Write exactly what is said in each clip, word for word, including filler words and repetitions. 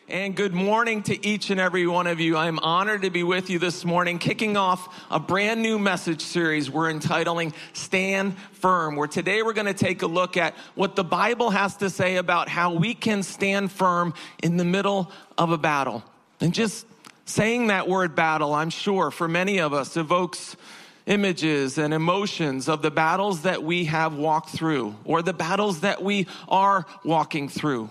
And good morning to each and every one of you. I'm honored to be with you this morning, kicking off a brand new message series we're entitling Stand Firm, where today we're going to take a look at what the Bible has to say about how we can stand firm in the middle of a battle. And just saying that word battle, I'm sure, for many of us evokes images and emotions of the battles that we have walked through, or the battles that we are walking through.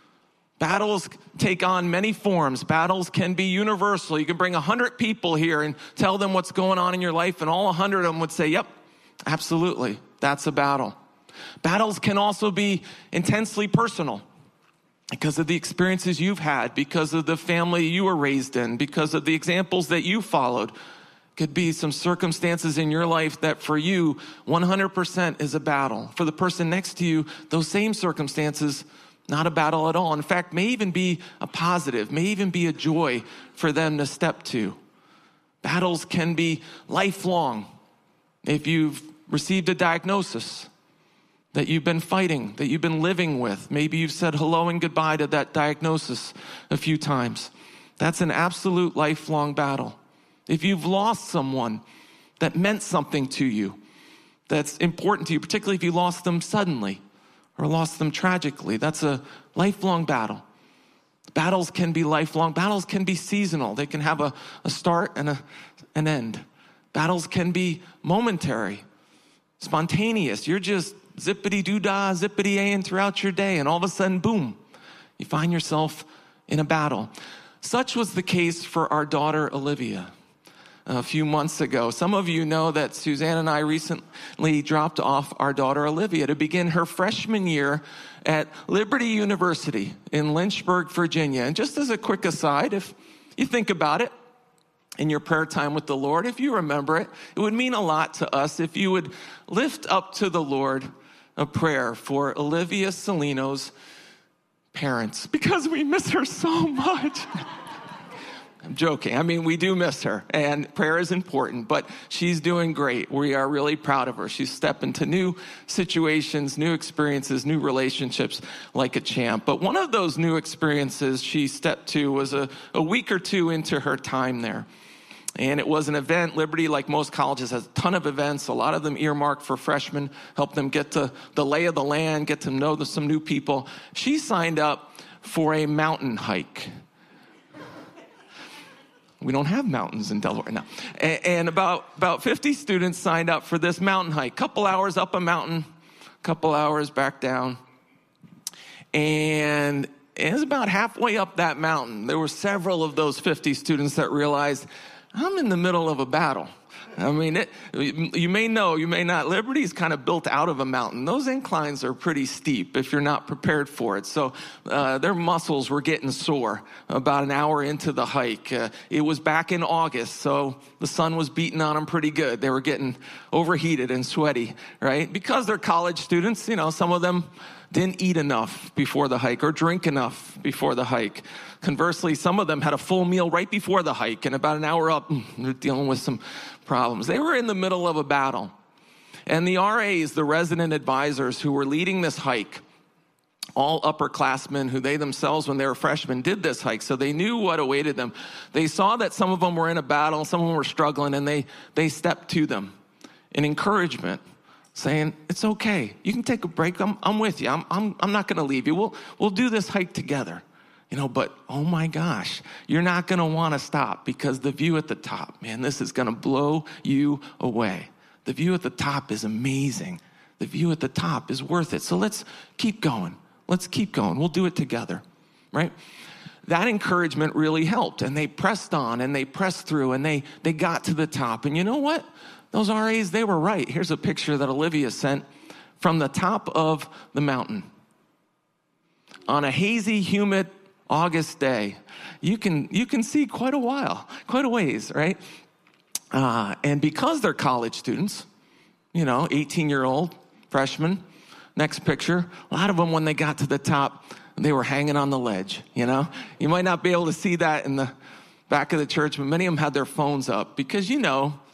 Battles take on many forms. Battles can be universal. You can bring a hundred people here and tell them what's going on in your life, and all a hundred of them would say, yep, absolutely, that's a battle. Battles can also be intensely personal because of the experiences you've had, because of the family you were raised in, because of the examples that you followed. Could be some circumstances in your life that for you, one hundred percent is a battle. For the person next to you, those same circumstances, not a battle at all. In fact, may even be a positive, may even be a joy for them to step to. Battles can be lifelong. If you've received a diagnosis that you've been fighting, that you've been living with, maybe you've said hello and goodbye to that diagnosis a few times. That's an absolute lifelong battle. If you've lost someone that meant something to you, that's important to you, particularly if you lost them suddenly, or lost them tragically. That's a lifelong battle. Battles can be lifelong. Battles can be seasonal. They can have a, a start and a, an end. Battles can be momentary, spontaneous. You're just zippity-doo-dah, zippity-a-ing throughout your day, and all of a sudden, boom, you find yourself in a battle. Such was the case for our daughter, Olivia, a few months ago. Some of you know that Suzanne and I recently dropped off our daughter Olivia to begin her freshman year at Liberty University in Lynchburg, Virginia. And just as a quick aside, if you think about it in your prayer time with the Lord, if you remember it, it would mean a lot to us if you would lift up to the Lord a prayer for Olivia Salino's parents, because we miss her so much. I'm joking. I mean, we do miss her, and prayer is important, but she's doing great. We are really proud of her. She's stepping into new situations, new experiences, new relationships like a champ. But one of those new experiences she stepped to was a, a week or two into her time there. And it was an event. Liberty, like most colleges, has a ton of events, a lot of them earmarked for freshmen, help them get to the lay of the land, get to know some new people. She signed up for a mountain hike. We don't have mountains in Delaware now. And, and about, about fifty students signed up for this mountain hike. Couple hours up a mountain, couple hours back down. And it was about halfway up that mountain. There were several of those fifty students that realized, I'm in the middle of a battle. I mean, it, you may know, you may not. Liberty is kind of built out of a mountain. Those inclines are pretty steep if you're not prepared for it. So uh, their muscles were getting sore about an hour into the hike. Uh, it was back in August, so the sun was beating on them pretty good. They were getting overheated and sweaty, right? Because they're college students, you know, some of them didn't eat enough before the hike or drink enough before the hike. Conversely, some of them had a full meal right before the hike, and about an hour up, they're dealing with some problems. They were in the middle of a battle. And the R As, the resident advisors who were leading this hike, all upperclassmen who they themselves, when they were freshmen, did this hike, so they knew what awaited them. They saw that some of them were in a battle, some of them were struggling, and they, they stepped to them in encouragement, saying, it's okay. You can take a break. I'm, I'm with you. I'm, I'm, I'm not going to leave you. We'll, we'll do this hike together. You know, but oh my gosh, you're not going to want to stop because the view at the top, man, this is going to blow you away. The view at the top is amazing. The view at the top is worth it. So let's keep going. Let's keep going. We'll do it together, right? That encouragement really helped, and they pressed on, and they pressed through, and they, they got to the top. And you know what? Those R As, they were right. Here's a picture that Olivia sent from the top of the mountain. On a hazy, humid August day, you can you can see quite a while, quite a ways, right? Uh, and because they're college students, you know, eighteen-year-old freshmen, next picture, a lot of them, when they got to the top, they were hanging on the ledge, you know? You might not be able to see that in the back of the church, but many of them had their phones up because, you know,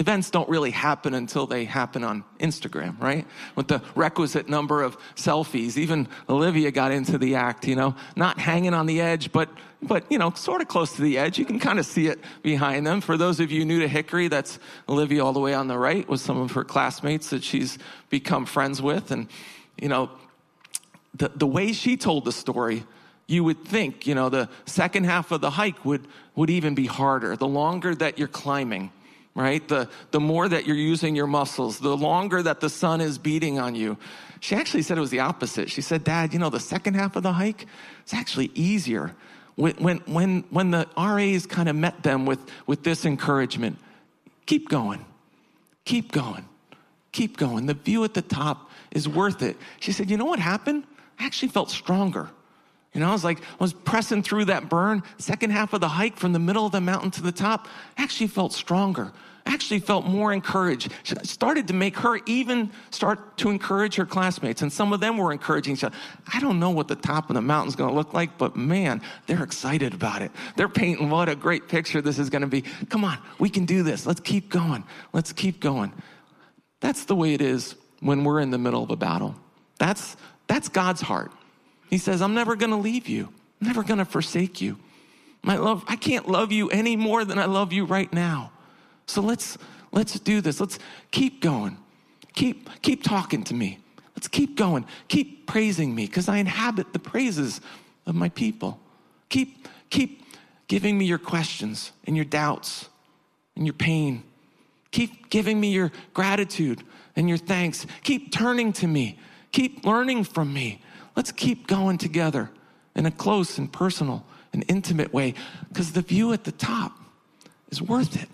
events don't really happen until they happen on Instagram, right? With the requisite number of selfies. Even Olivia got into the act, you know, not hanging on the edge, but, but you know, sort of close to the edge. You can kind of see it behind them. For those of you new to Hickory, that's Olivia all the way on the right with some of her classmates that she's become friends with. And, you know, the, the way she told the story, you would think, you know, the second half of the hike would, would even be harder. The longer that you're climbing, right? The, the more that you're using your muscles, the longer that the sun is beating on you. She actually said it was the opposite. She said, Dad, you know, the second half of the hike, it's actually easier. When, when, when, when the R As kind of met them with, with this encouragement, keep going, keep going, keep going. The view at the top is worth it. She said, you know what happened? I actually felt stronger. You know, I was like, I was pressing through that burn, second half of the hike from the middle of the mountain to the top, I actually felt stronger. I actually felt more encouraged. She started to make her even start to encourage her classmates. And some of them were encouraging each other. I don't know what the top of the mountain's going to look like, but man, they're excited about it. They're painting what a great picture this is going to be. Come on, we can do this. Let's keep going. Let's keep going. That's the way it is when we're in the middle of a battle. That's, that's God's heart. He says, I'm never going to leave you. I'm never going to forsake you. My love, I can't love you any more than I love you right now. So let's let's do this. Let's keep going. Keep keep talking to me. Let's keep going. Keep praising me because I inhabit the praises of my people. Keep keep giving me your questions and your doubts and your pain. Keep giving me your gratitude and your thanks. Keep turning to me. Keep learning from me. Let's keep going together in a close and personal and intimate way because the view at the top is worth it.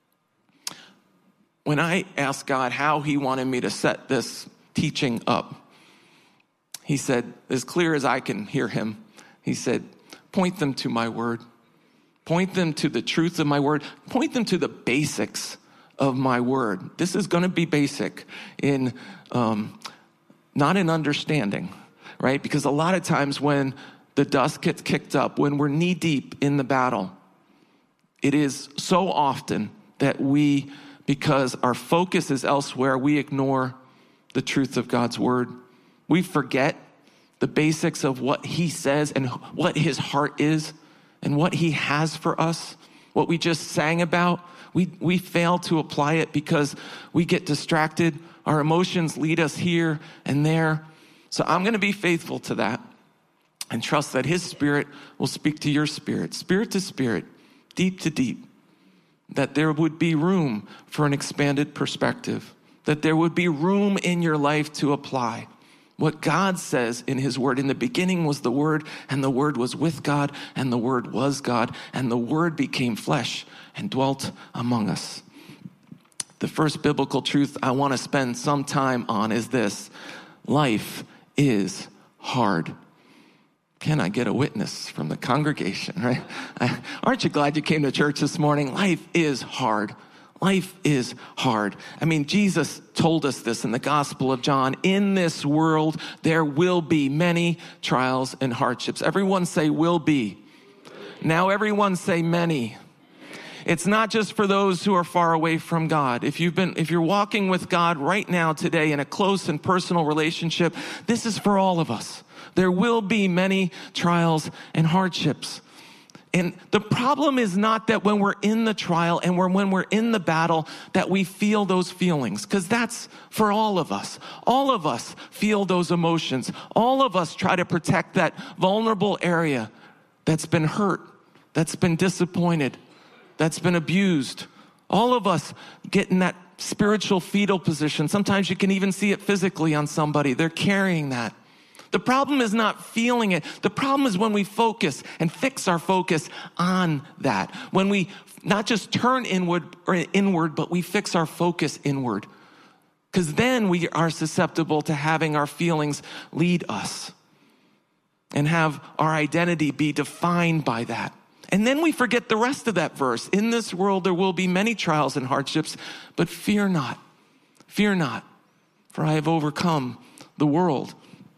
When I asked God how he wanted me to set this teaching up, he said, as clear as I can hear him, he said, point them to my word. Point them to the truth of my word. Point them to the basics of my word. This is going to be basic in, um, not in understanding, right? Because a lot of times when the dust gets kicked up, when we're knee deep in the battle, it is so often that we, because our focus is elsewhere, we ignore the truth of God's word. We forget the basics of what he says and what his heart is and what he has for us. What we just sang about, we, we fail to apply it because we get distracted. Our emotions lead us here and there. So I'm going to be faithful to that and trust that his spirit will speak to your spirit, spirit to spirit, deep to deep, that there would be room for an expanded perspective, that there would be room in your life to apply what God says in his word. In the beginning was the word, and the word was with God, and the word was God, and the word became flesh and dwelt among us. The first biblical truth I want to spend some time on is this: life is hard. Can I get a witness from the congregation, right? Aren't you glad you came to church this morning? Life is hard. Life is hard. I mean, Jesus told us this in the Gospel of John. In this world, there will be many trials and hardships. Everyone say will be. Now everyone say many. It's not just for those who are far away from God. If you've been, if you're walking with God right now today in a close and personal relationship, this is for all of us. There will be many trials and hardships. And the problem is not that when we're in the trial and we're, when we're in the battle that we feel those feelings, because that's for all of us. All of us feel those emotions. All of us try to protect that vulnerable area that's been hurt, that's been disappointed, that's been abused. All of us get in that spiritual fetal position. Sometimes you can even see it physically on somebody. They're carrying that. The problem is not feeling it. The problem is when we focus and fix our focus on that. When we not just turn inward or inward, but we fix our focus inward. Because then we are susceptible to having our feelings lead us and have our identity be defined by that. And then we forget the rest of that verse. In this world, there will be many trials and hardships, but fear not, fear not, for I have overcome the world.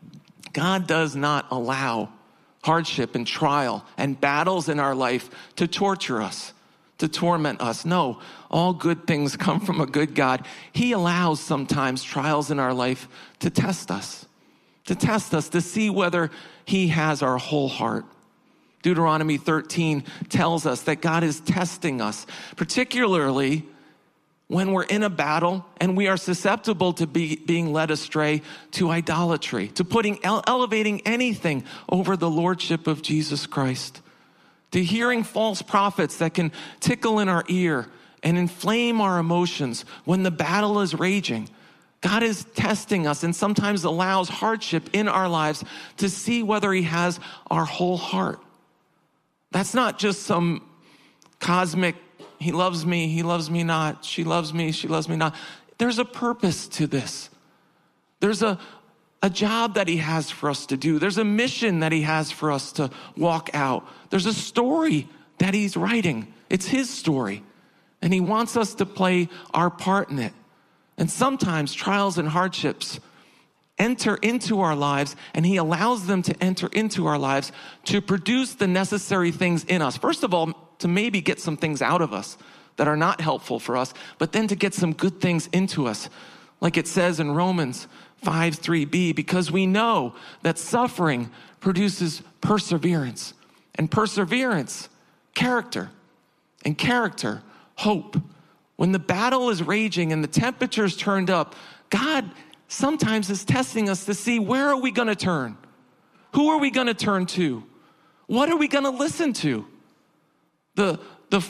God does not allow hardship and trial and battles in our life to torture us, to torment us. No, all good things come from a good God. He allows sometimes trials in our life to test us, to test us, to see whether he has our whole heart. Deuteronomy thirteen tells us that God is testing us, particularly when we're in a battle and we are susceptible to be, being led astray to idolatry, to putting, elevating anything over the lordship of Jesus Christ, to hearing false prophets that can tickle in our ear and inflame our emotions when the battle is raging. God is testing us and sometimes allows hardship in our lives to see whether he has our whole heart. That's not just some cosmic, he loves me, he loves me not, she loves me, she loves me not. There's a purpose to this. There's a, a job that he has for us to do. There's a mission that he has for us to walk out. There's a story that he's writing. It's his story. And he wants us to play our part in it. And sometimes trials and hardships enter into our lives, and he allows them to enter into our lives to produce the necessary things in us. First of all, to maybe get some things out of us that are not helpful for us, but then to get some good things into us. Like it says in Romans five three b, because we know that suffering produces perseverance, and perseverance, character, and character, hope. When the battle is raging and the temperature's turned up, God sometimes is testing us to see, where are we going to turn? Who are we going to turn to? What are we going to listen to? The, the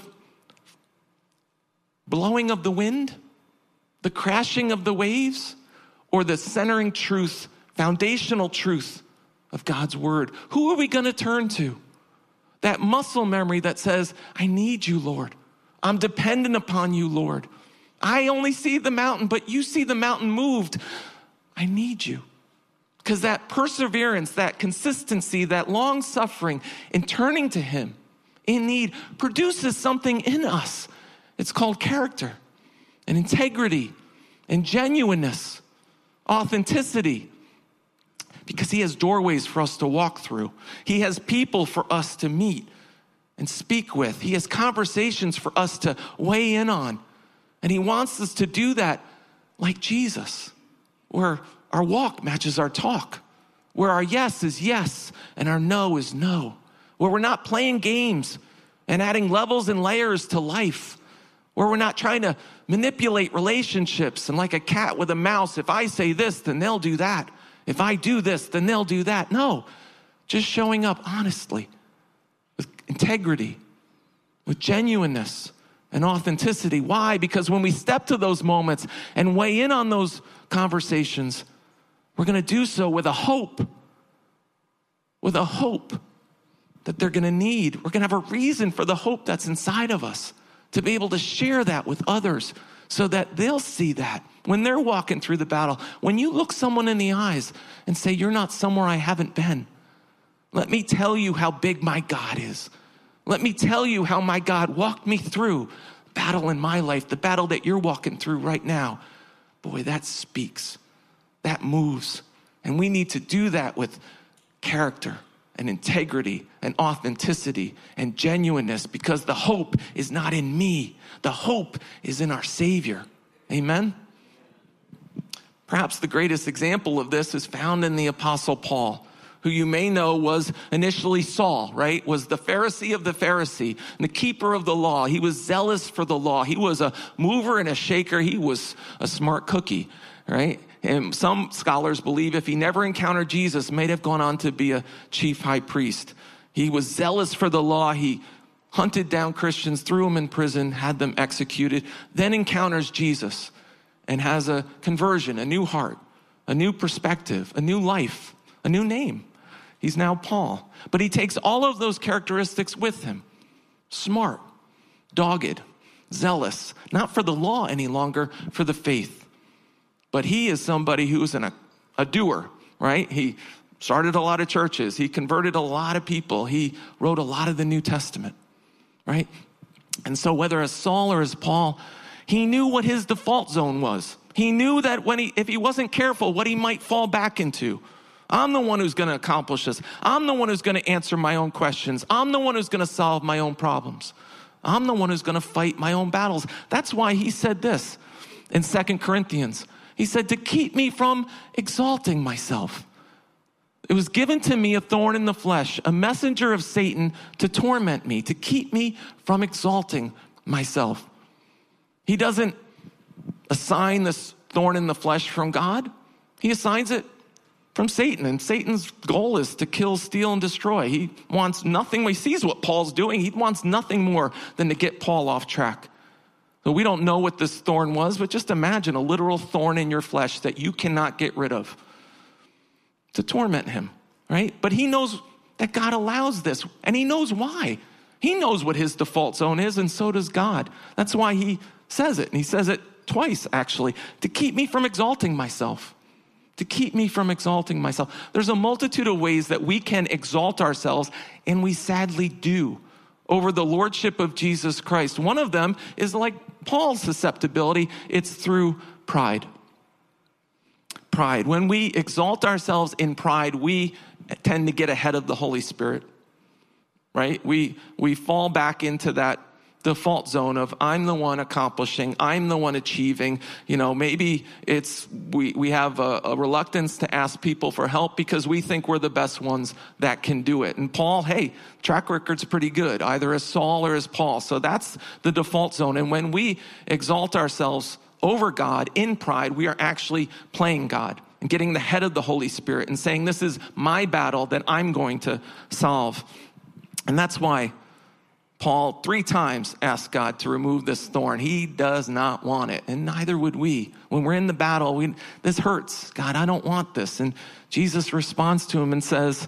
blowing of the wind? The crashing of the waves? Or the centering truth, foundational truth of God's word? Who are we going to turn to? That muscle memory that says, I need you, Lord. I'm dependent upon you, Lord. I only see the mountain, but you see the mountain moved. I need you. Because that perseverance, that consistency, that long suffering in turning to him in need produces something in us. It's called character and integrity and genuineness, authenticity. Because he has doorways for us to walk through. He has people for us to meet and speak with. He has conversations for us to weigh in on. And he wants us to do that like Jesus, where our walk matches our talk, where our yes is yes and our no is no, where we're not playing games and adding levels and layers to life, where we're not trying to manipulate relationships and like a cat with a mouse, if I say this, then they'll do that. If I do this, then they'll do that. No, just showing up honestly, with integrity, with genuineness and authenticity. Why? Because when we step to those moments and weigh in on those conversations, we're going to do so with a hope, with a hope that they're going to need. We're going to have a reason for the hope that's inside of us to be able to share that with others so that they'll see that when they're walking through the battle. When you look someone in the eyes and say, you're not somewhere I haven't been, let me tell you how big my God is. Let me tell you how my God walked me through the battle in my life, the battle that you're walking through right now. Boy, that speaks, that moves. And we need to do that with character and integrity and authenticity and genuineness, because the hope is not in me. The hope is in our Savior. Amen? Perhaps the greatest example of this is found in the Apostle Paul, who you may know was initially Saul, right? Was the Pharisee of the Pharisee, and the keeper of the law. He was zealous for the law. He was a mover and a shaker. He was a smart cookie, right? And some scholars believe if he never encountered Jesus, may have gone on to be a chief high priest. He was zealous for the law. He hunted down Christians, threw them in prison, had them executed, then encounters Jesus and has a conversion, a new heart, a new perspective, a new life, a new name. He's now Paul. But he takes all of those characteristics with him. Smart, dogged, zealous, not for the law any longer, for the faith. But he is somebody who is an, a, a doer, right? He started a lot of churches. He converted a lot of people. He wrote a lot of the New Testament, right? And so whether as Saul or as Paul, he knew what his default zone was. He knew that when he, if he wasn't careful, what he might fall back into. I'm the one who's going to accomplish this. I'm the one who's going to answer my own questions. I'm the one who's going to solve my own problems. I'm the one who's going to fight my own battles. That's why he said this in Second Corinthians. He said, to keep me from exalting myself. It was given to me a thorn in the flesh, a messenger of Satan to torment me, to keep me from exalting myself. He doesn't assign this thorn in the flesh from God. He assigns it from Satan. And Satan's goal is to kill, steal, and destroy. He wants nothing. He sees what Paul's doing. He wants nothing more than to get Paul off track. So we don't know what this thorn was, but just imagine a literal thorn in your flesh that you cannot get rid of, to torment him, right? But he knows that God allows this, and he knows why. He knows what his default zone is, and so does God. That's why he says it, and he says it twice, actually, to keep me from exalting myself. To keep me from exalting myself. There's a multitude of ways that we can exalt ourselves, and we sadly do, over the lordship of Jesus Christ. One of them is like Paul's susceptibility. It's through pride. Pride. When we exalt ourselves in pride, we tend to get ahead of the Holy Spirit, right? We we fall back into that default zone of I'm the one accomplishing, I'm the one achieving. You know, maybe it's we we have a, a reluctance to ask people for help because we think we're the best ones that can do it. And Paul, hey, track record's pretty good, either as Saul or as Paul. So that's the default zone. And when we exalt ourselves over God in pride, we are actually playing God and getting the head of the Holy Spirit and saying, this is my battle that I'm going to solve. And that's why Paul three times asked God to remove this thorn. He does not want it, and neither would we. When we're in the battle, we, this hurts. God, I don't want this. And Jesus responds to him and says,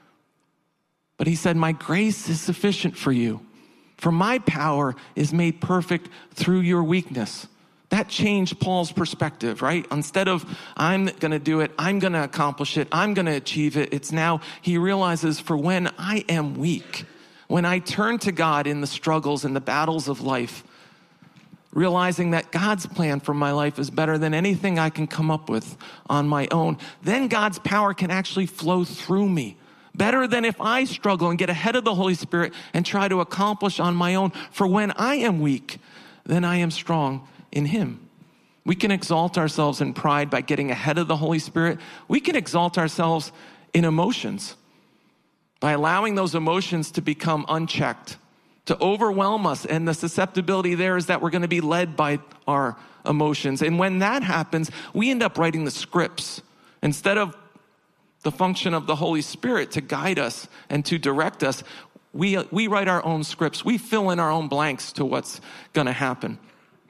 but he said, my grace is sufficient for you, for my power is made perfect through your weakness. That changed Paul's perspective, right? Instead of, I'm going to do it, I'm going to accomplish it, I'm going to achieve it, it's now he realizes, for when I am weak, when I turn to God in the struggles and the battles of life, realizing that God's plan for my life is better than anything I can come up with on my own, then God's power can actually flow through me. Better than if I struggle and get ahead of the Holy Spirit and try to accomplish on my own. For when I am weak, then I am strong in him. We can exalt ourselves in pride by getting ahead of the Holy Spirit. We can exalt ourselves in emotions by allowing those emotions to become unchecked, to overwhelm us. And the susceptibility there is that we're going to be led by our emotions. And when that happens, we end up writing the scripts instead of the function of the Holy Spirit to guide us and to direct us. We, we write our own scripts. We fill in our own blanks to what's going to happen.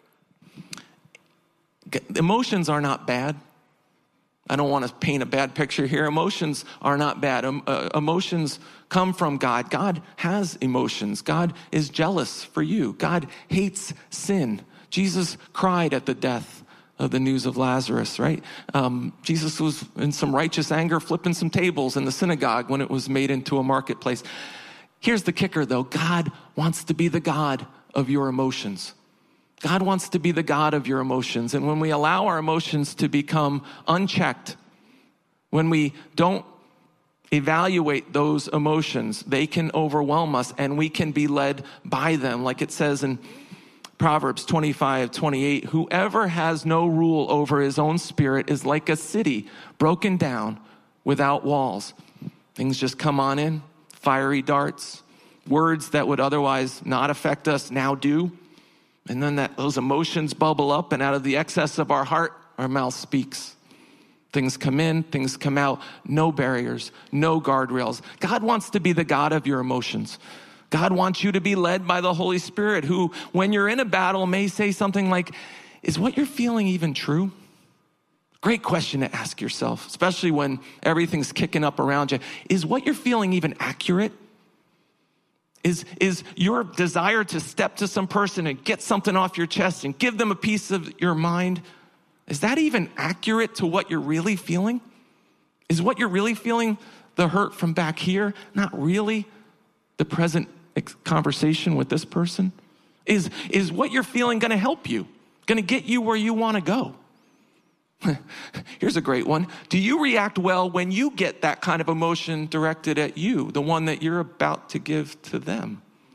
Emotions are not bad. I don't want to paint a bad picture here. Emotions are not bad. Um, uh, emotions come from God. God has emotions. God is jealous for you. God hates sin. Jesus cried at the death of the news of Lazarus, right? Um, Jesus was in some righteous anger flipping some tables in the synagogue when it was made into a marketplace. Here's the kicker, though. God wants to be the God of your emotions. God wants to be the God of your emotions. And when we allow our emotions to become unchecked, when we don't evaluate those emotions, they can overwhelm us and we can be led by them. Like it says in Proverbs twenty-five, twenty-eight, whoever has no rule over his own spirit is like a city broken down without walls. Things just come on in, fiery darts, words that would otherwise not affect us now do. And then that those emotions bubble up, and out of the excess of our heart, our mouth speaks. Things come in, things come out, no barriers, no guardrails. God wants to be the God of your emotions. God wants you to be led by the Holy Spirit, who, when you're in a battle, may say something like, is what you're feeling even true? Great question to ask yourself, especially when everything's kicking up around you. Is what you're feeling even accurate? Is, is your desire to step to some person and get something off your chest and give them a piece of your mind, is that even accurate to what you're really feeling? Is what you're really feeling the hurt from back here not really the present conversation with this person? Is, is what you're feeling going to help you, going to get you where you want to go? Here's a great one. Do you react well when you get that kind of emotion directed at you, the one that you're about to give to them?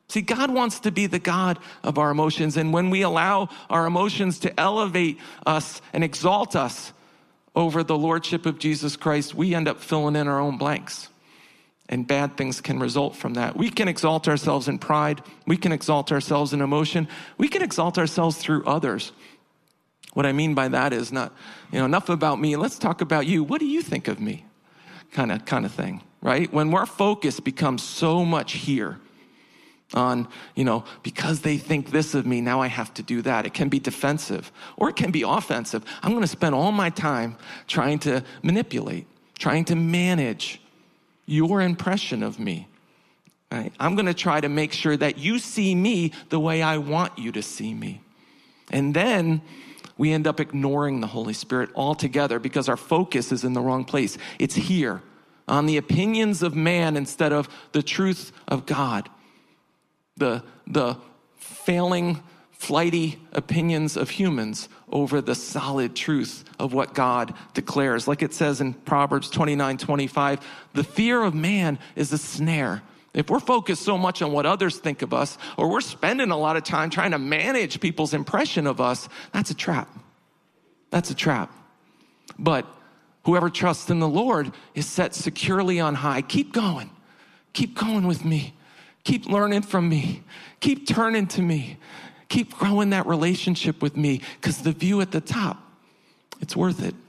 See, God wants to be the God of our emotions. And when we allow our emotions to elevate us and exalt us over the lordship of Jesus Christ, we end up filling in our own blanks. And bad things can result from that. We can exalt ourselves in pride. We can exalt ourselves in emotion. We can exalt ourselves through others. What I mean by that is not, you know, enough about me. Let's talk about you. What do you think of me? Kind of, kind of thing, right? When our focus becomes so much here on, you know, because they think this of me, now I have to do that. It can be defensive or it can be offensive. I'm going to spend all my time trying to manipulate, trying to manage your impression of me. Right? I'm going to try to make sure that you see me the way I want you to see me. And then we end up ignoring the Holy Spirit altogether because our focus is in the wrong place. It's here on the opinions of man instead of the truth of God. The, the failing, flighty opinions of humans over the solid truth of what God declares. Like it says in Proverbs twenty-nine twenty-five, the fear of man is a snare. If we're focused so much on what others think of us, or we're spending a lot of time trying to manage people's impression of us, that's a trap. That's a trap. But whoever trusts in the Lord is set securely on high. Keep going. Keep going with me. Keep learning from me. Keep turning to me. Keep growing that relationship with me, because the view at the top, it's worth it.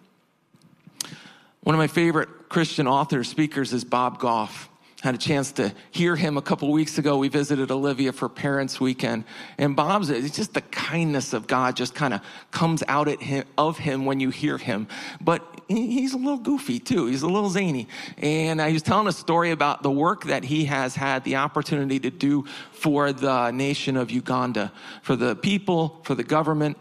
One of my favorite Christian authors, speakers is Bob Goff. Had a chance to hear him a couple weeks ago. We visited Olivia for Parents Weekend. And Bob's, it's just the kindness of God just kind of comes out at him, of him when you hear him. But he's a little goofy too. He's a little zany. And I was telling a story about the work that he has had the opportunity to do for the nation of Uganda, for the people, for the government.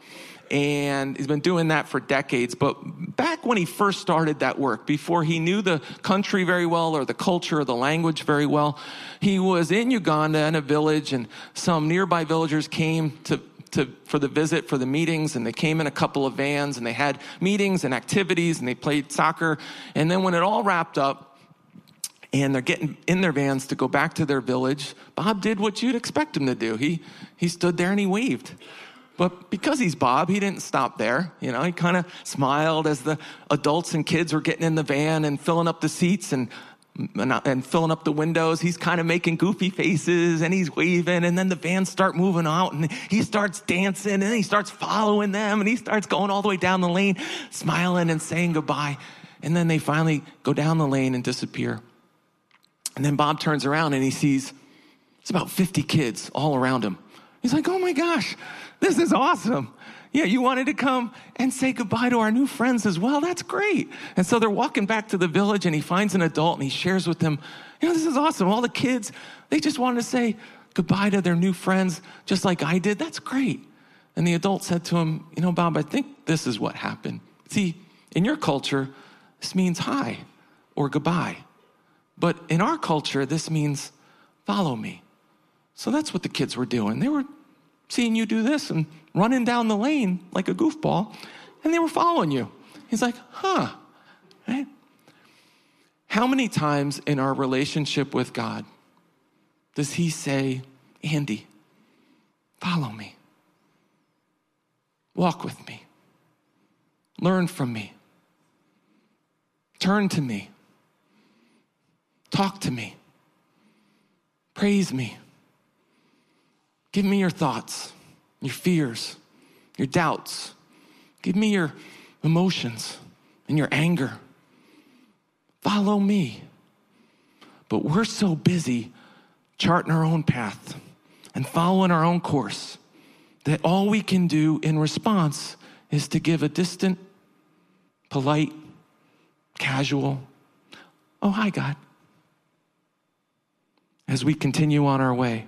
And he's been doing that for decades. But back when he first started that work, before he knew the country very well or the culture or the language very well, he was in Uganda in a village, and some nearby villagers came to, to for the visit, for the meetings, and they came in a couple of vans, and they had meetings and activities, and they played soccer. And then when it all wrapped up, and they're getting in their vans to go back to their village, Bob did what you'd expect him to do. He, he stood there and he waved. But because he's Bob, he didn't stop there. You know, he kind of smiled as the adults and kids were getting in the van and filling up the seats and and, and filling up the windows. He's kind of making goofy faces and he's waving, and then the vans start moving out and he starts dancing and then he starts following them and he starts going all the way down the lane, smiling and saying goodbye. And then they finally go down the lane and disappear. And then Bob turns around and he sees it's about fifty kids all around him. He's like, oh my gosh, this is awesome. Yeah, you wanted to come and say goodbye to our new friends as well. That's great. And so they're walking back to the village and he finds an adult and he shares with them, you know, this is awesome. All the kids, they just wanted to say goodbye to their new friends just like I did. That's great. And the adult said to him, you know, Bob, I think this is what happened. See, in your culture, this means hi or goodbye. But in our culture, this means follow me. So that's what the kids were doing. They were seeing you do this and running down the lane like a goofball, and they were following you. He's like, huh, right? How many times in our relationship with God does he say, Andy, follow me, walk with me, learn from me, turn to me, talk to me, praise me, give me your thoughts, your fears, your doubts. Give me your emotions and your anger. Follow me. But we're so busy charting our own path and following our own course that all we can do in response is to give a distant, polite, casual, oh, hi, God, as we continue on our way.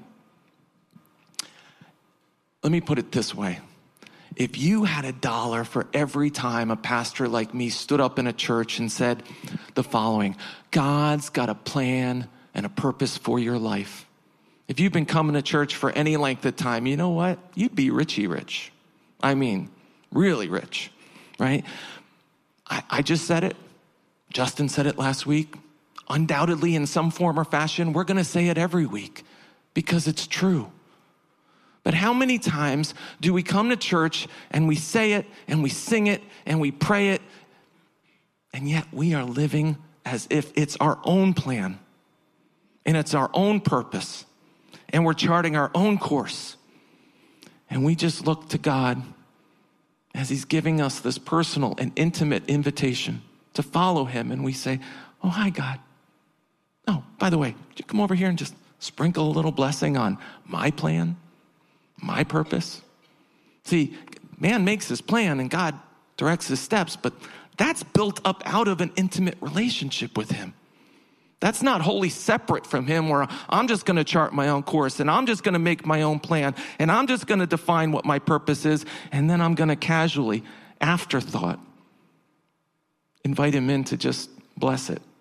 Let me put it this way. If you had a dollar for every time a pastor like me stood up in a church and said the following, God's got a plan and a purpose for your life. If you've been coming to church for any length of time, you know what? You'd be richy rich. I mean, really rich, right? I, I just said it. Justin said it last week. Undoubtedly, in some form or fashion, we're going to say it every week. because it's true. But how many times do we come to church and we say it and we sing it and we pray it, and yet we are living as if it's our own plan and it's our own purpose and we're charting our own course, and we just look to God as he's giving us this personal and intimate invitation to follow him, and we say, oh, hi, God. Oh, by the way, could you come over here and just sprinkle a little blessing on my plan, my purpose? See, man makes his plan and God directs his steps, but that's built up out of an intimate relationship with him. That's not wholly separate from him, where I'm just going to chart my own course and I'm just going to make my own plan and I'm just going to define what my purpose is, and then I'm going to casually, afterthought, invite him in to just bless it.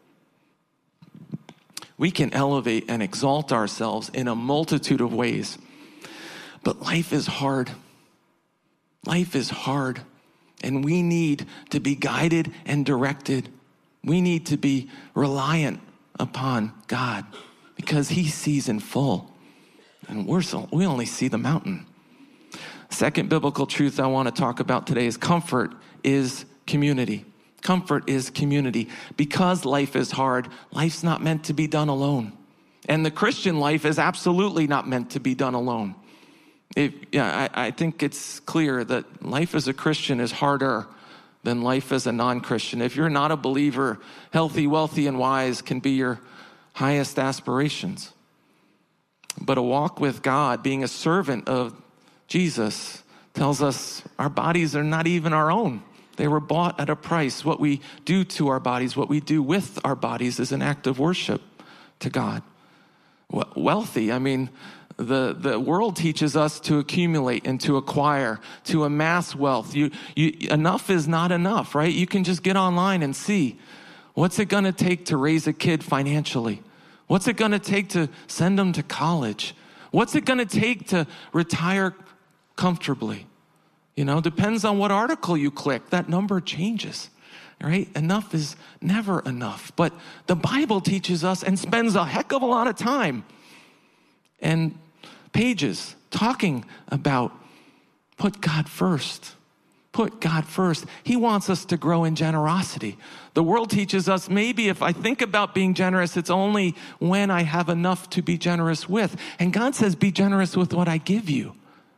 We can elevate and exalt ourselves in a multitude of ways, but life is hard. Life is hard, and we need to be guided and directed. We need to be reliant upon God because he sees in full, and we're so, we only see the mountain. Second biblical truth I want to talk about today is comfort is community. Comfort is community. Because life is hard, life's not meant to be done alone. And the Christian life is absolutely not meant to be done alone. If, yeah, I, I think it's clear that life as a Christian is harder than life as a non-Christian. If you're not a believer, healthy, wealthy, and wise can be your highest aspirations. But a walk with God, being a servant of Jesus, tells us our bodies are not even our own. They were bought at a price. What we do to our bodies, what we do with our bodies is an act of worship to God. Wealthy, I mean, The, the world teaches us to accumulate and to acquire, to amass wealth. You, you, enough is not enough, right? You can just get online and see, what's it going to take to raise a kid financially? What's it going to take to send them to college? What's it going to take to retire comfortably? You know, depends on what article you click. That number changes, right? Enough is never enough. But the Bible teaches us and spends a heck of a lot of time and pages talking about put God first. Put God first. He wants us to grow in generosity. The world teaches us maybe if I think about being generous, it's only when I have enough to be generous with. And God says, be generous with what I give you.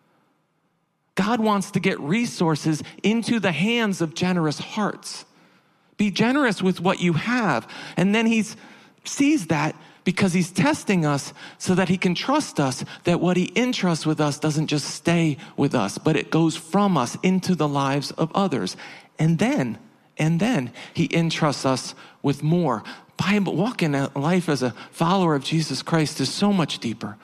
God wants to get resources into the hands of generous hearts. Be generous with what you have. And then he sees that because he's testing us so that he can trust us that what he entrusts with us doesn't just stay with us, but it goes from us into the lives of others. And then, and then he entrusts us with more. Bible, walking a life as a follower of Jesus Christ is so much deeper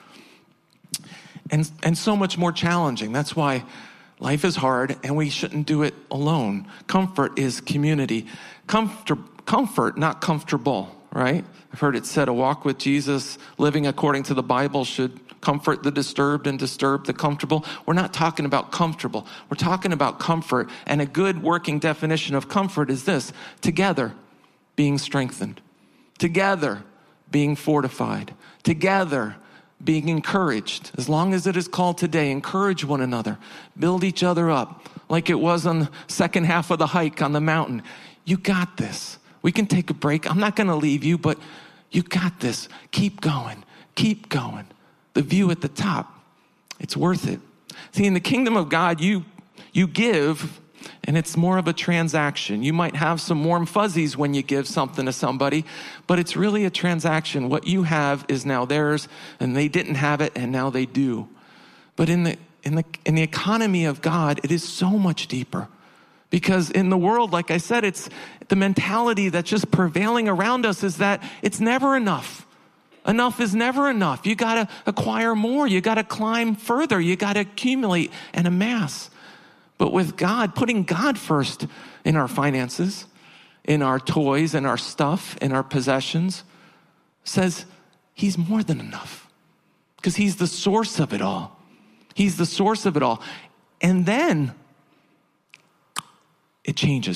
and, and so much more challenging. That's why life is hard and we shouldn't do it alone. Comfort is community. Comfort, comfort, not comfortable, right? I've heard it said a walk with Jesus, living according to the Bible, should comfort the disturbed and disturb the comfortable. We're not talking about comfortable. We're talking about comfort. And a good working definition of comfort is this: together being strengthened, together being fortified, together being encouraged. As long as it is called today, encourage one another, build each other up, like it was on the second half of the hike on the mountain. You got this. We can take a break. I'm not going to leave you, but you got this. Keep going. Keep going. The view at the top, it's worth it. See, in the kingdom of God, you you give, and it's more of a transaction. You might have some warm fuzzies when you give something to somebody, but it's really a transaction. What you have is now theirs, and they didn't have it, and now they do. But in the in the in the economy of God, it is so much deeper. Because in the world, like I said, it's the mentality that's just prevailing around us is that it's never enough. Enough is never enough. You got to acquire more. You got to climb further. You got to accumulate and amass. But with God, putting God first in our finances, in our toys, in our stuff, in our possessions, says he's more than enough. Because he's the source of it all. He's the source of it all. And then it changes.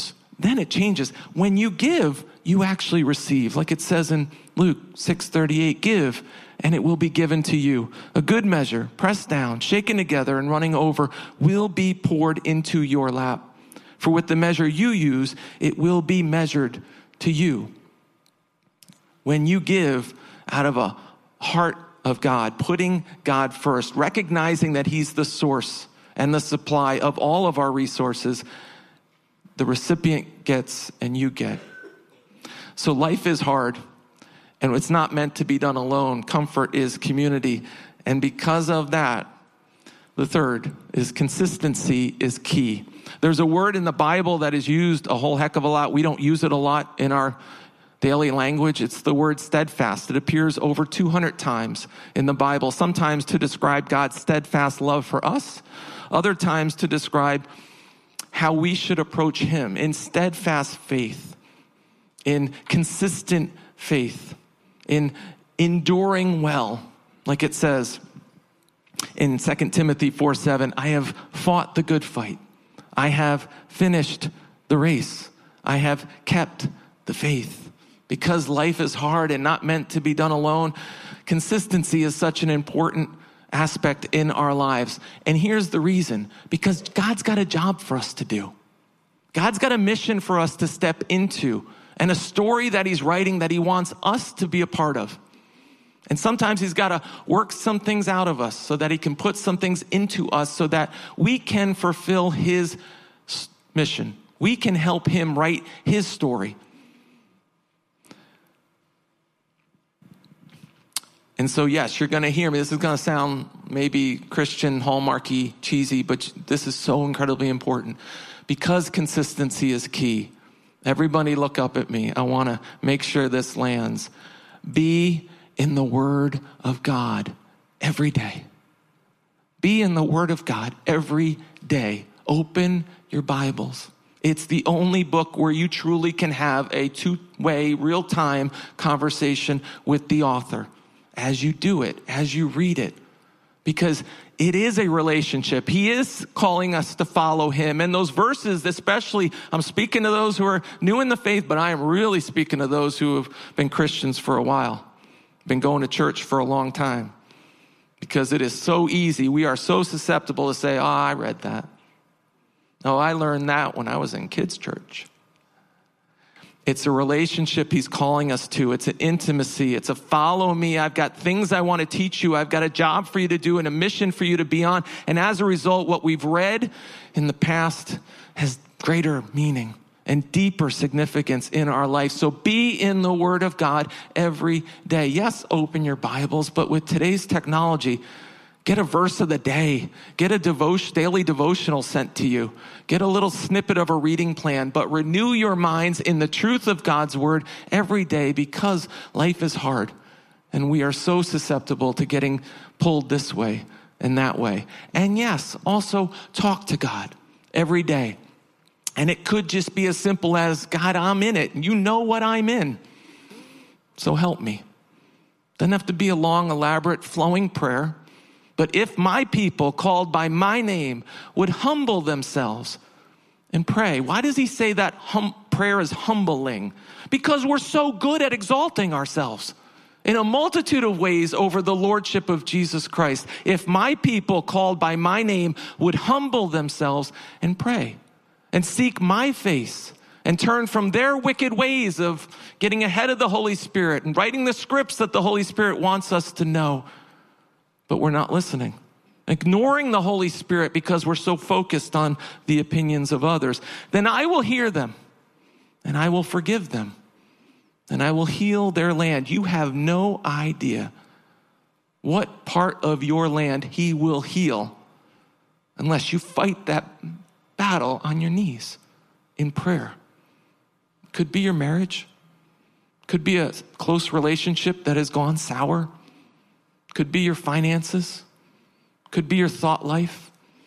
then it changes. When you give, you actually receive. Like it says in Luke six thirty-eight, give, and it will be given to you. A good measure, pressed down, shaken together, and running over, will be poured into your lap. For with the measure you use, it will be measured to you. When you give out of a heart of God, putting God first, recognizing that he's the source and the supply of all of our resources, the recipient gets and you get. So life is hard, and it's not meant to be done alone. Comfort is community. And because of that, the third is consistency is key. There's a word in the Bible that is used a whole heck of a lot. We don't use it a lot in our daily language. It's the word steadfast. It appears over two hundred times in the Bible, sometimes to describe God's steadfast love for us, other times to describe how we should approach him in steadfast faith, in consistent faith, in enduring well, like it says in Second Timothy four seven, I have fought the good fight. I have finished the race. I have kept the faith. Because life is hard and not meant to be done alone, consistency is such an important aspect in our lives. And here's the reason. Because God's got a job for us to do. God's got a mission for us to step into, and a story that he's writing that he wants us to be a part of. And sometimes he's got to work some things out of us so that he can put some things into us so that we can fulfill his mission. We can help him write his story. And so, yes, you're going to hear me. This is going to sound maybe Christian, hallmarky, cheesy, but this is so incredibly important because consistency is key. Everybody look up at me. I want to make sure this lands. Be in the Word of God every day. Be in the Word of God every day. Open your Bibles. It's the only book where you truly can have a two-way, real-time conversation with the author as you do it, as you read it, because it is a relationship. He is calling us to follow him. And those verses, especially, I'm speaking to those who are new in the faith, but I am really speaking to those who have been Christians for a while, been going to church for a long time, because it is so easy. We are so susceptible to say, oh, I read that. Oh, I learned that when I was in kids' church. It's a relationship he's calling us to. It's an intimacy. It's a follow me. I've got things I want to teach you. I've got a job for you to do and a mission for you to be on. And as a result, what we've read in the past has greater meaning and deeper significance in our life. So be in the Word of God every day. Yes, open your Bibles, but with today's technology, get a verse of the day. Get a devotion, daily devotional sent to you. Get a little snippet of a reading plan, but renew your minds in the truth of God's Word every day, because life is hard and we are so susceptible to getting pulled this way and that way. And yes, also talk to God every day. And it could just be as simple as, God, I'm in it. You know what I'm in. So help me. Doesn't have to be a long, elaborate, flowing prayer. But if my people called by my name would humble themselves and pray. Why does he say that hum- prayer is humbling? Because we're so good at exalting ourselves in a multitude of ways over the lordship of Jesus Christ. If my people called by my name would humble themselves and pray and seek my face and turn from their wicked ways of getting ahead of the Holy Spirit and writing the scripts that the Holy Spirit wants us to know, but we're not listening, ignoring the Holy Spirit because we're so focused on the opinions of others, then I will hear them and I will forgive them and I will heal their land. You have no idea what part of your land he will heal unless you fight that battle on your knees in prayer. Could be your marriage, could be a close relationship that has gone sour. Could be your finances. Could be your thought life.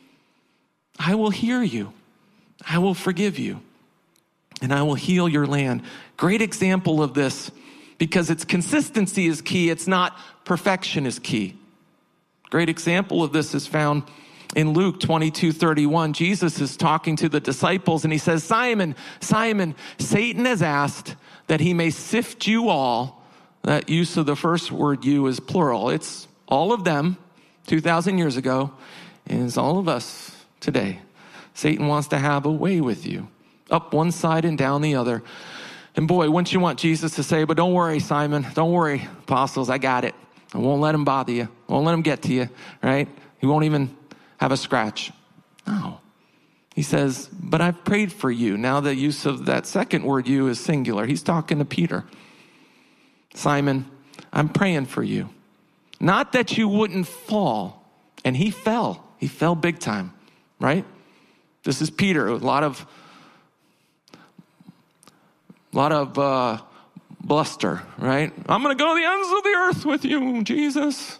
I will hear you. I will forgive you. And I will heal your land. Great example of this, because its consistency is key. It's not perfection is key. Great example of this is found In Luke twenty-two thirty-one, Jesus is talking to the disciples and he says, Simon, Simon, Satan has asked that he may sift you all. That use of the first word you is plural. It's all of them two thousand years ago, and it's all of us today. Satan wants to have a way with you, up one side and down the other. And boy, wouldn't you want Jesus to say, but don't worry, Simon, don't worry, apostles, I got it. I won't let him bother you. I won't let him get to you, right? He won't even have a scratch. No. He says, but I've prayed for you. Now the use of that second word, you, is singular. He's talking to Peter. Simon, I'm praying for you. Not that you wouldn't fall. And he fell. He fell big time, right? This is Peter. A lot of, a lot of uh, bluster, right? I'm going to go to the ends of the earth with you, Jesus.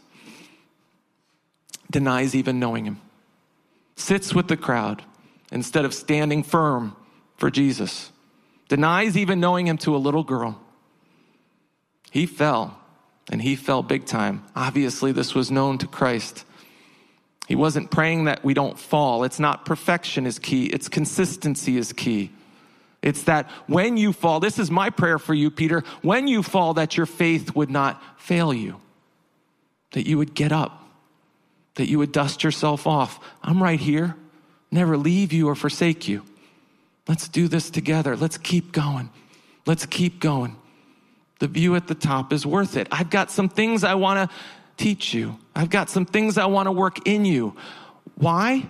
Denies even knowing him. Sits with the crowd instead of standing firm for Jesus. Denies even knowing him to a little girl. He fell, and he fell big time. Obviously, this was known to Christ. He wasn't praying that we don't fall. It's not perfection is key. It's consistency is key. It's that when you fall, this is my prayer for you, Peter, when you fall, that your faith would not fail you. That you would get up. That you would dust yourself off. I'm right here. Never leave you or forsake you. Let's do this together. Let's keep going. Let's keep going. The view at the top is worth it. I've got some things I want to teach you. I've got some things I want to work in you. Why?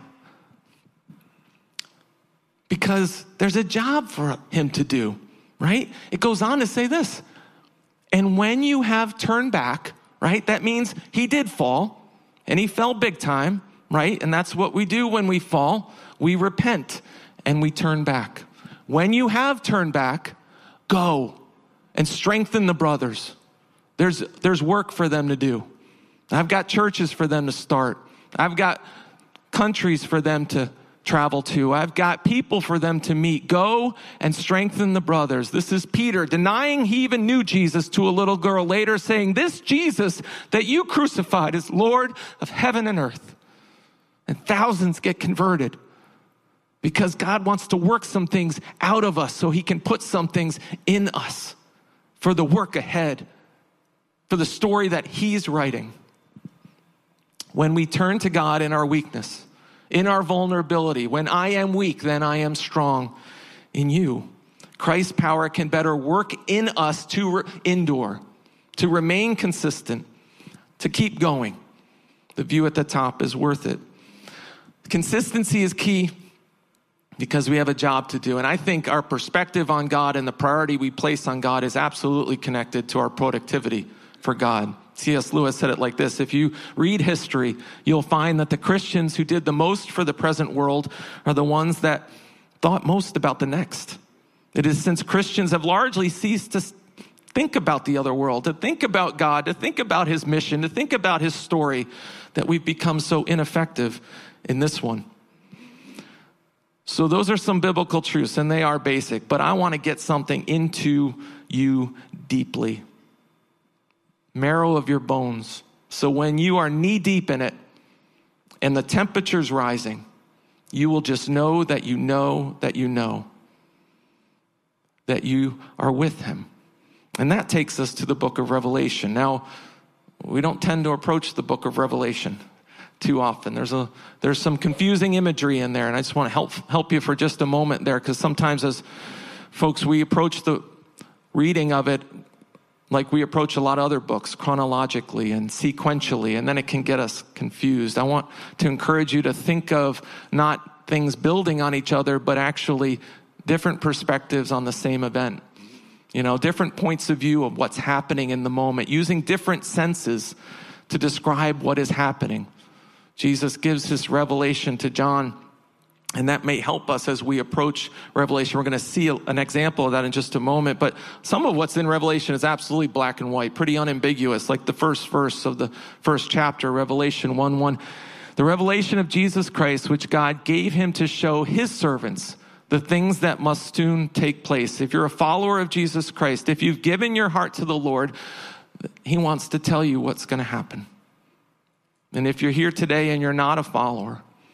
Because there's a job for him to do, right? It goes on to say this. And when you have turned back, right? That means he did fall. And he fell big time, right? And that's what we do when we fall. We repent and we turn back. When you have turned back, go and strengthen the brothers. There's, there's work for them to do. I've got churches for them to start. I've got countries for them to travel to. I've got people for them to meet. Go and strengthen the brothers. This is Peter denying he even knew Jesus to a little girl, later saying, this Jesus that you crucified is Lord of heaven and earth. And thousands get converted because God wants to work some things out of us so he can put some things in us for the work ahead, for the story that he's writing. When we turn to God in our weakness, in our vulnerability, when I am weak, then I am strong in you. Christ's power can better work in us to re- endure, to remain consistent, to keep going. The view at the top is worth it. Consistency is key because we have a job to do. And I think our perspective on God and the priority we place on God is absolutely connected to our productivity for God. C S Lewis said it like this: if you read history, you'll find that the Christians who did the most for the present world are the ones that thought most about the next. It is since Christians have largely ceased to think about the other world, to think about God, to think about his mission, to think about his story, that we've become so ineffective in this one. So those are some biblical truths, and they are basic, but I want to get something into you deeply. Marrow of your bones. So when you are knee deep in it and the temperature's rising, you will just know that you know that you know that you are with him. And that takes us to the book of Revelation. Now, we don't tend to approach the book of Revelation too often. There's a there's some confusing imagery in there, and I just want to help help you for just a moment there, because sometimes as folks, we approach the reading of it like we approach a lot of other books, chronologically and sequentially, and then it can get us confused. I want to encourage you to think of not things building on each other, but actually different perspectives on the same event. You know, different points of view of what's happening in the moment, using different senses to describe what is happening. Jesus gives his revelation to John, and that may help us as we approach Revelation. We're going to see an example of that in just a moment. But some of what's in Revelation is absolutely black and white, pretty unambiguous, like the first verse of the first chapter, Revelation one one. The revelation of Jesus Christ, which God gave him to show his servants the things that must soon take place. If you're a follower of Jesus Christ, if you've given your heart to the Lord, he wants to tell you what's going to happen. And if you're here today and you're not a follower,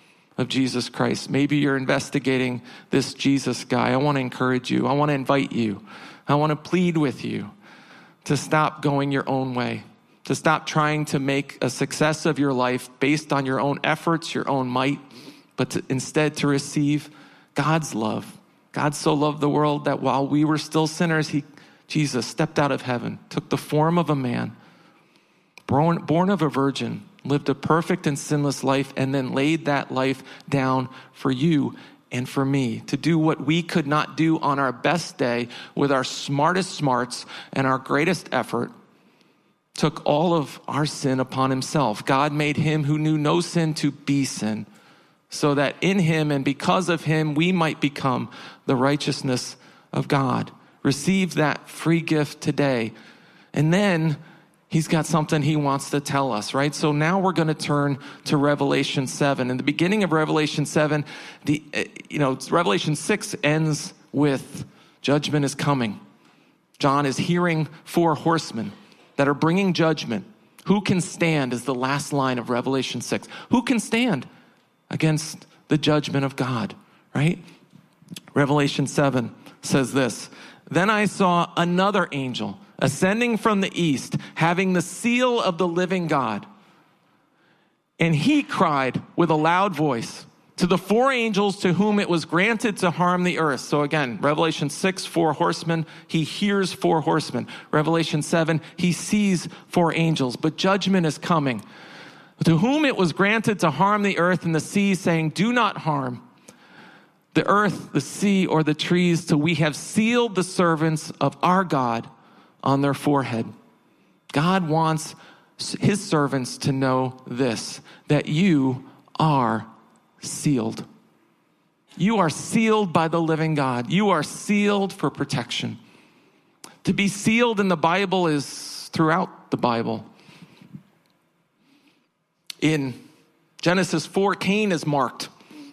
of Jesus Christ. Maybe you're investigating this Jesus guy. I want to encourage you. I want to invite you. I want to plead with you to stop going your own way, to stop trying to make a success of your life based on your own efforts, your own might, but to, instead to receive God's love. God so loved the world that while we were still sinners, he, Jesus stepped out of heaven, took the form of a man, born, born of a virgin, lived a perfect and sinless life, and then laid that life down for you and for me to do what we could not do on our best day with our smartest smarts and our greatest effort. Took all of our sin upon himself. God made him who knew no sin to be sin, so that in him and because of him, we might become the righteousness of God. Receive that free gift today. And then he's got something he wants to tell us, right? So now we're going to turn to Revelation seven. In the beginning of Revelation seven, the you know, Revelation six ends with judgment is coming. John is hearing four horsemen that are bringing judgment. Who can stand is the last line of Revelation six. Who can stand against the judgment of God, right? Revelation seven says this, "Then I saw another angel ascending from the east, having the seal of the living God. And he cried with a loud voice to the four angels to whom it was granted to harm the earth." So again, Revelation six, four horsemen, he hears four horsemen. Revelation seven, he sees four angels, but judgment is coming. "To whom it was granted to harm the earth and the sea, saying, do not harm the earth, the sea, or the trees, till we have sealed the servants of our God on their forehead." God wants his servants to know this, that you are sealed. You are sealed by the living God. You are sealed for protection. To be sealed in the Bible is throughout the Bible. In Genesis four, Cain is marked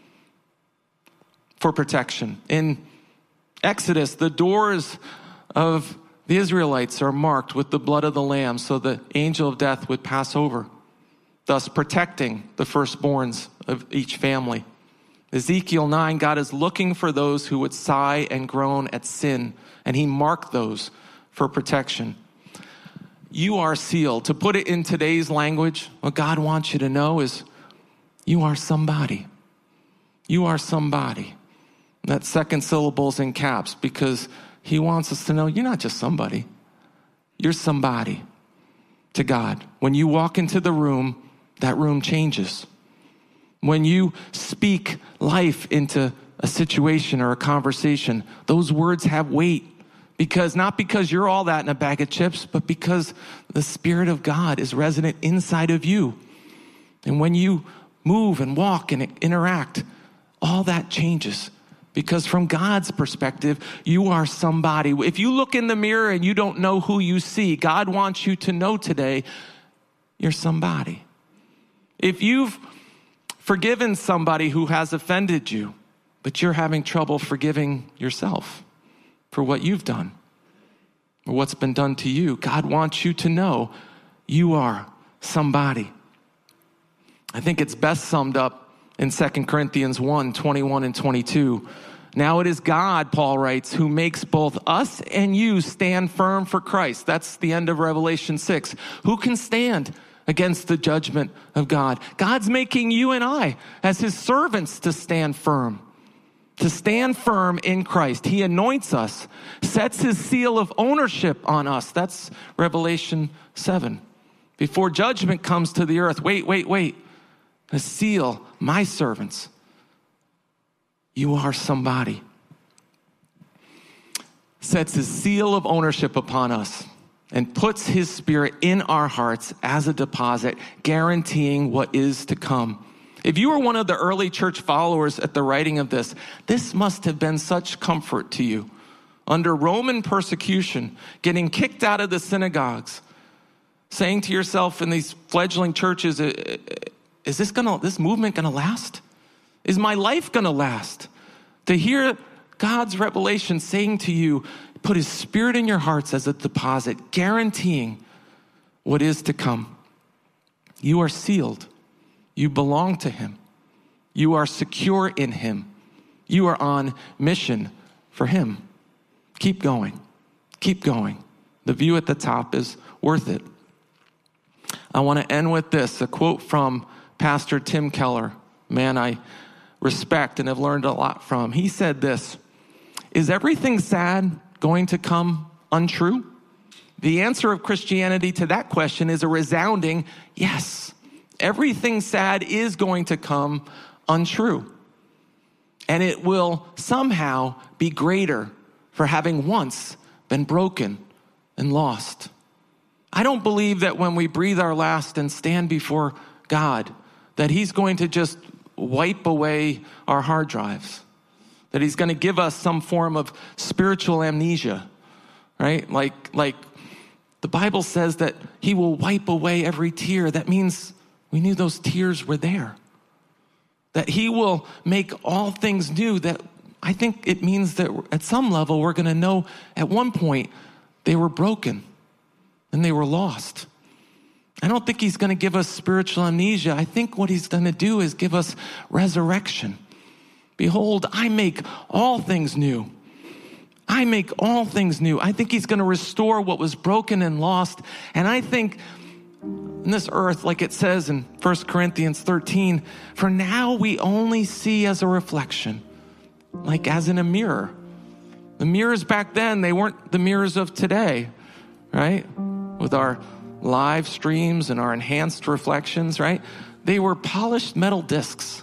for protection. In Exodus, the doors of the Israelites are marked with the blood of the Lamb so the angel of death would pass over, thus protecting the firstborns of each family. Ezekiel nine, God is looking for those who would sigh and groan at sin, and he marked those for protection. You are sealed. To put it in today's language, what God wants you to know is you are somebody. You are somebody. That second syllable is in caps because he wants us to know you're not just somebody. You're somebody to God. When you walk into the room, that room changes. When you speak life into a situation or a conversation, those words have weight. Because not because you're all that in a bag of chips, but because the Spirit of God is resident inside of you. And when you move and walk and interact, all that changes. Because from God's perspective, you are somebody. If you look in the mirror and you don't know who you see, God wants you to know today, you're somebody. If you've forgiven somebody who has offended you, but you're having trouble forgiving yourself for what you've done or what's been done to you, God wants you to know you are somebody. I think it's best summed up in Second Corinthians one, twenty-one and twenty-two. "Now it is God," Paul writes, "who makes both us and you stand firm for Christ." That's the end of Revelation six. Who can stand against the judgment of God? God's making you and I as his servants to stand firm. To stand firm in Christ. He anoints us, sets his seal of ownership on us. That's Revelation seven. Before judgment comes to the earth, wait, wait, wait. The seal, my servants. You are somebody. Sets his seal of ownership upon us and puts his Spirit in our hearts as a deposit, guaranteeing what is to come. If you were one of the early church followers at the writing of this, this must have been such comfort to you. Under Roman persecution, getting kicked out of the synagogues, saying to yourself in these fledgling churches, is this gonna, this movement gonna last? Is my life gonna last? To hear God's revelation saying to you, put his Spirit in your hearts as a deposit, guaranteeing what is to come. You are sealed. You belong to him. You are secure in him. You are on mission for him. Keep going. Keep going. The view at the top is worth it. I want to end with this, a quote from Pastor Tim Keller, man I respect and have learned a lot from. He said this, "Is everything sad going to come untrue?" The answer of Christianity to that question is a resounding yes. Everything sad is going to come untrue. And it will somehow be greater for having once been broken and lost. I don't believe that when we breathe our last and stand before God, that he's going to just wipe away our hard drives, that he's going to give us some form of spiritual amnesia, right? Like, like the Bible says that he will wipe away every tear. That means we knew those tears were there. That he will make all things new. That I think it means that at some level we're going to know at one point they were broken and they were lost. I don't think he's going to give us spiritual amnesia. I think what he's going to do is give us resurrection. Behold, I make all things new. I make all things new. I think he's going to restore what was broken and lost. And I think in this earth, like it says in First Corinthians thirteen, for now we only see as a reflection, like as in a mirror. The mirrors back then, they weren't the mirrors of today, right? With our live streams and our enhanced reflections, right? They were polished metal discs.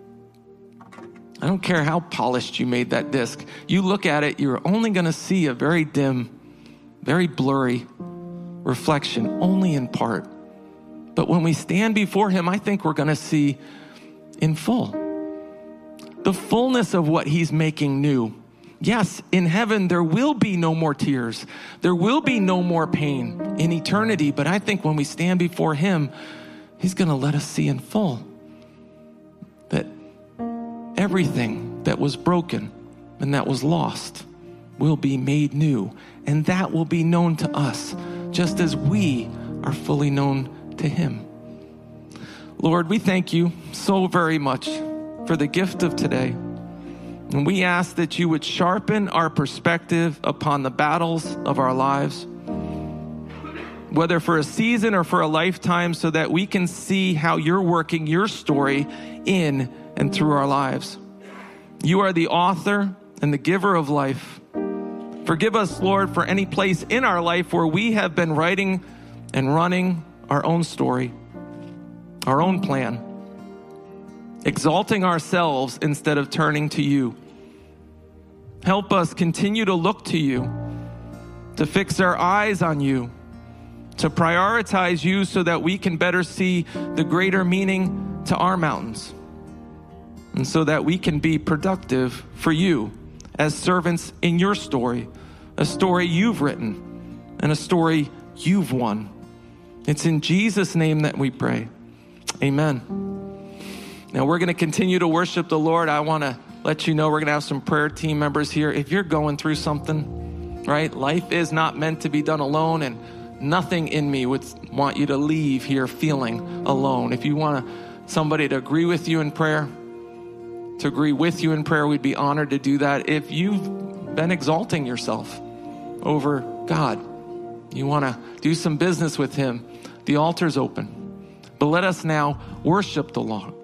I don't care how polished you made that disc. You look at it, you're only going to see a very dim, very blurry reflection, only in part. But when we stand before him, I think we're going to see in full the fullness of what he's making new. Yes, in heaven, there will be no more tears. There will be no more pain in eternity. But I think when we stand before him, he's going to let us see in full that everything that was broken and that was lost will be made new. And that will be known to us, just as we are fully known to him. Lord, we thank you so very much for the gift of today. And we ask that you would sharpen our perspective upon the battles of our lives, whether for a season or for a lifetime, so that we can see how you're working your story in and through our lives. You are the author and the giver of life. Forgive us, Lord, for any place in our life where we have been writing and running our own story, our own plan, exalting ourselves instead of turning to you. Help us continue to look to you, to fix our eyes on you, to prioritize you so that we can better see the greater meaning to our mountains, and so that we can be productive for you as servants in your story, a story you've written and a story you've won. It's in Jesus' name that we pray. Amen. Now we're going to continue to worship the Lord. I want to let you know we're going to have some prayer team members here. If you're going through something, right? Life is not meant to be done alone, and nothing in me would want you to leave here feeling alone. If you want somebody to agree with you in prayer, to agree with you in prayer, we'd be honored to do that. If you've been exalting yourself over God, you want to do some business with him, the altar's open. But let us now worship the Lord.